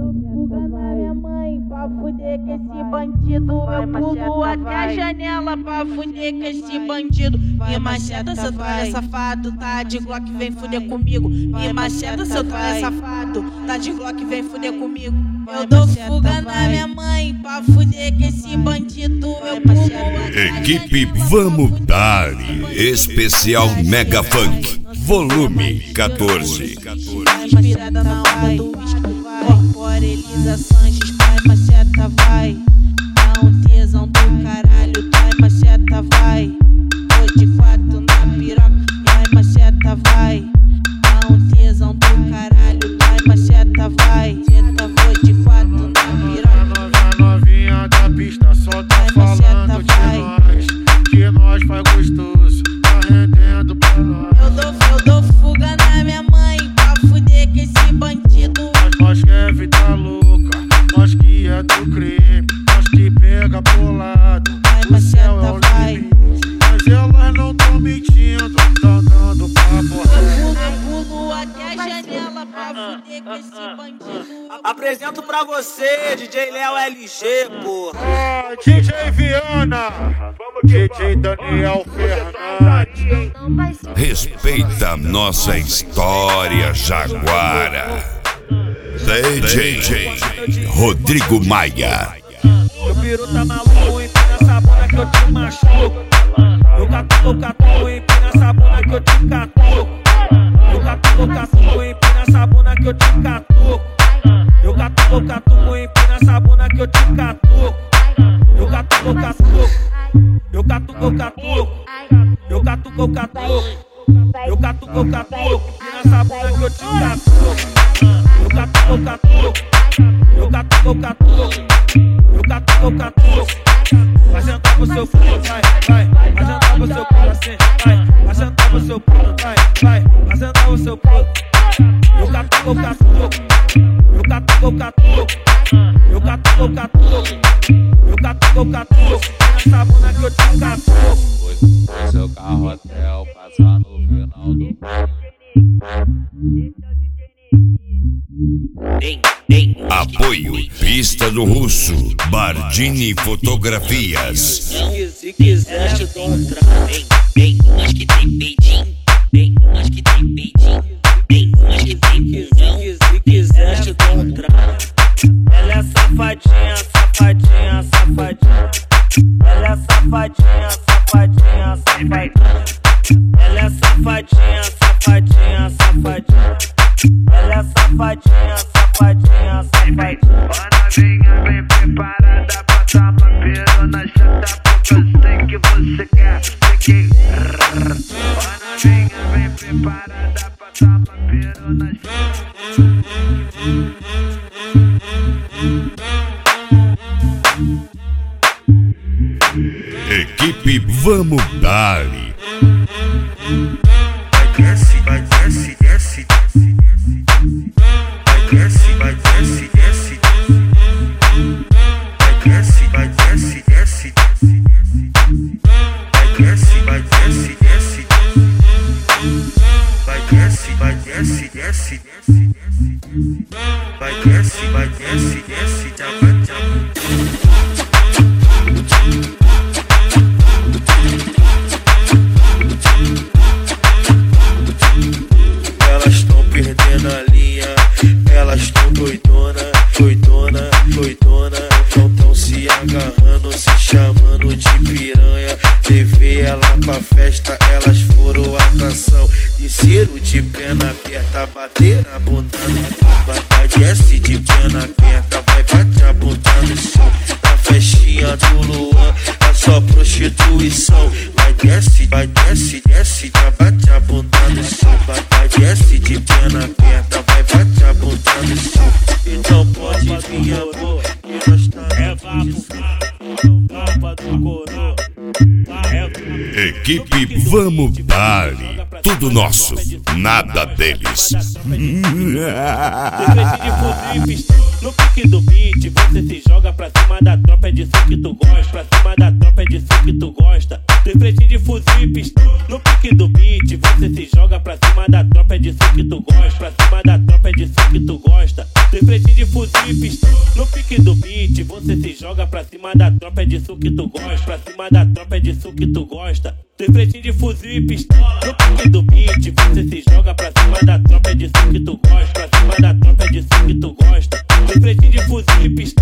fuga na minha mãe pra fuder com esse bandido. Eu pulo até a janela pra fuder com esse bandido. Me macheta, seu trolha safado, tá de Glock, vem fuder comigo. Me macheta, seu trolha safado, tá de Glock, vem fuder comigo. Eu dou fuga na minha mãe pra fuder com esse bandido. Eu pulo até a Equipe Vamos Dar Especial Mega Funk Volume 14. Inspirada na onda do whisky, corpora Elisa Sanches, vai macheta, vai. Dá um tesão do caralho, vai macheta, vai. Vou de 4 na piroca, vai macheta, vai. Dá um tesão do caralho, vai macheta, vai. Teta, vou de 4 na piroca. Novinha da pista só tá falando que nós faz gostoso, tá rendendo pra nós. Eu dou fuga na minha mãe pra fuder com esse bandido. Nós que é vida louca, nós que é do crime, nós que pega pro lado, o céu é o limite. Mas elas não tão mentindo, tão dando papo. Eu pulo até a janela pra fuder com esse bandido. Apresento pra você, DJ Léo LG, porra. DJ Viana, DJ Daniel Fernandes. Respeita nossa história, Jaguara. DJ Rodrigo Maia. Meu piru tá maluco, empina essa bunda que eu te machuco. Eu catuco, empina essa bunda que eu te catuco. Eu catuco, empina essa bunda que eu te catuco. Eu catuco, empina essa bunda que eu te catuco. Eu catuco, eu catuco. Eu catuco, eu catuco, empina essa bunda que eu te catuco. Eu catuco, eu catuco. Eu catuco, vai sentar pro seu pulo, vai sentar pro seu pulo assim, vai sentar pro seu pulo, vai sentar pro seu pulo. Eu catuco, eu catuco, nessa bunda que eu te catuco. Foi seu carro hotel, passar no final do Apoio Pista do Russo, Bardini Fotografias. Se quiser te dou um trago. Tem umas que tem peitinho, tem umas que tem peitinho, tem umas que tem pulsão. Se quiser te dou um trago. Ela é safadinha, safadinha, safadinha. Ela é safadinha, safadinha, safadinha. Ela é safadinha, safadinha, safadinha. Ela é safadinha, safadinha, safadinha. A novinha bem preparada pra dar uma pirona chata, porque eu sei que você quer. A novinha bem preparada pra dar uma pirona chata. Equipe Vamos Dar. Vai desce, desce. Vai desce, vai desce, desce. Vai desce, vai desce, desce. Vai desce, vai desce, desce. Vai desce, vai desce, desce. Vai desce, vai desce, desce. Tchau, tchau. Elas tão perdendo a linha, elas tão doidona, doidona, doidona. Não tão se agarrando, se chamando de piranha. Levei ela pra festa, elas foram atração. Desceram de perna aberta, bater na bunda no vai desce de perna aberta, vai bater a bunda no chão. Na festinha do Luan, é só prostituição. Vai desce, desce, já bate a bunda no chão. Vai desce de perna aberta, vai bater a bunda no chão. Então pode vir amor, que nós tá Papa do coroa. Equipe Vamos Dar. Tudo nosso, nada deles. No pique do beat, você se joga pra cima da tropa, é disso que tu gosta. Pra cima da tropa, é disso que tu gosta. Tem frente de fuzil e pistola. No pique do beat, você se joga pra cima da tropa, é disso que tu gosta. Pra cima da tropa, é disso que tu gosta. Tem frente de fuzil e pistola. No pique do beat, você se joga pra cima da tropa, é disso que tu gosta. Pra cima da tropa, é disso que tu gosta. Tem frente de fuzil e pistola. No pique do beat, você se joga pra cima da tropa, é disso que tu gosta. Pra cima da tropa, é disso que tu gosta. Tem frente de fuzil e pistola.